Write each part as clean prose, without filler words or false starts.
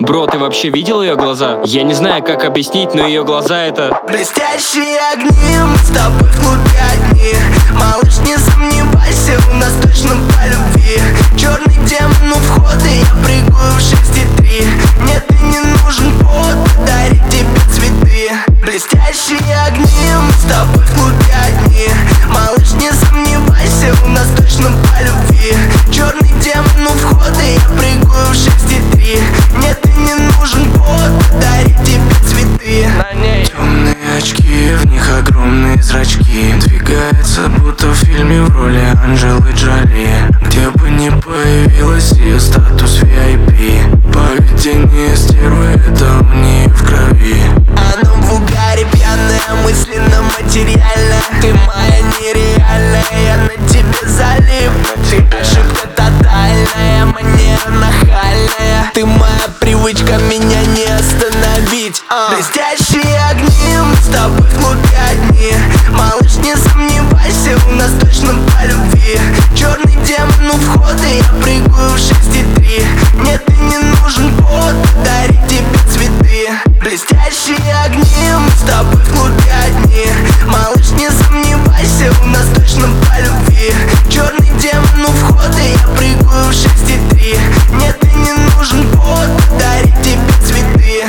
Бро, ты вообще видел ее глаза? Я не знаю, как объяснить, но ее глаза это... Блестящие огни, мы с тобой в клубе одни. Малыш, не сомневайся, у нас точно по любви. Черный демон у входа, я прыгаю в 6,3. Мне ты не нужен повод подарить тебе цветы. Блестящие огни, мы с тобой в клубе одни. Малыш, не сомневайся, у нас точно по любви. Черный демон у входа, я прыгаю в 6,3. Мне ты не нужен повод подарить тебе цветы. Темные очки, в них огромные зрачки. Двигается, будто в фильме в роли Анджелы Джоли. Где бы ни появилась ее статус VIP. Поведение стервы, это у нее в крови. Она в угаре пьяная, мысленно, материально. Ты моя нереальная, я на тебе залип. Ты ошибка тотальная, манера нахальная. Ты моя привычка, меня не остановить. Блестящие огни, мы с тобой в клубе одни. Малыш, не сомневайся, у нас точно по любви. Черный демон у входа, я прыгаю в 6,3. Мне ты не нужен повод подарить тебе цветы. Блестящие огни, мы с тобой в клубе одни. Малыш, не сомневайся, у нас точно по любви. Черный демон у входа, я прыгаю в 6,3. Мне ты не нужен повод подарить тебе цветы.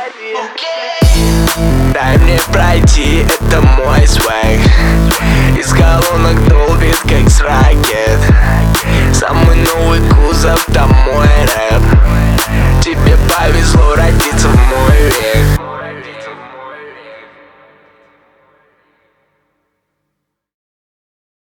Дай мне пройти, это мой свэг. Из колонок долбит, как с ракет. Самый новый кузов, там